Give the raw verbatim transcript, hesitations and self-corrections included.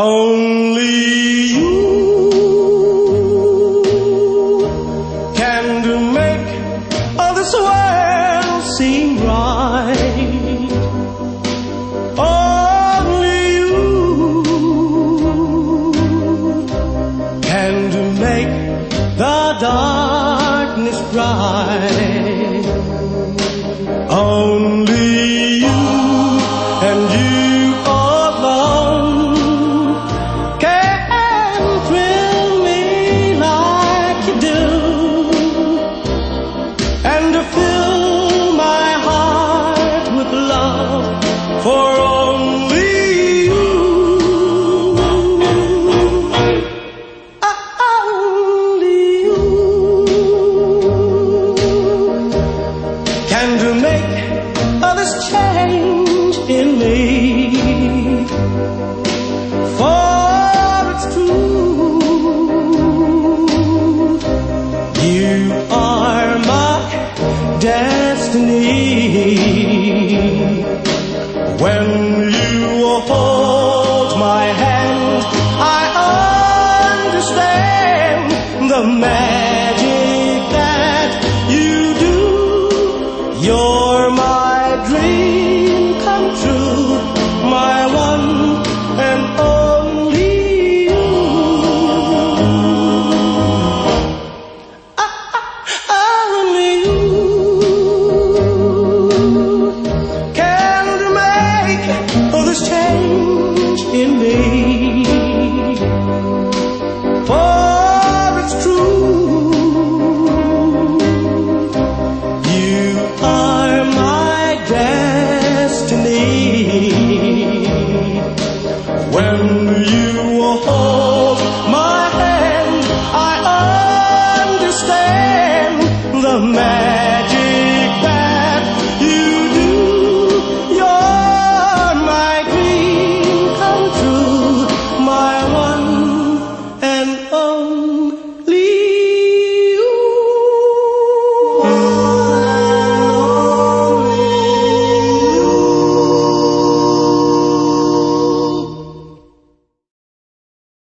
Only you can do make all this world seem right. Only you can do make the darkness bright. Only you and you for only you, only you can do make all this change in me. For it's true, you are my destiny. When you hold my hand, I understand the magic that you do. You're my dream come true, my one and only you. Ah, ah, only you can make all this change in me. For it's true, you are my destiny. When you hold my hand, I understand the man.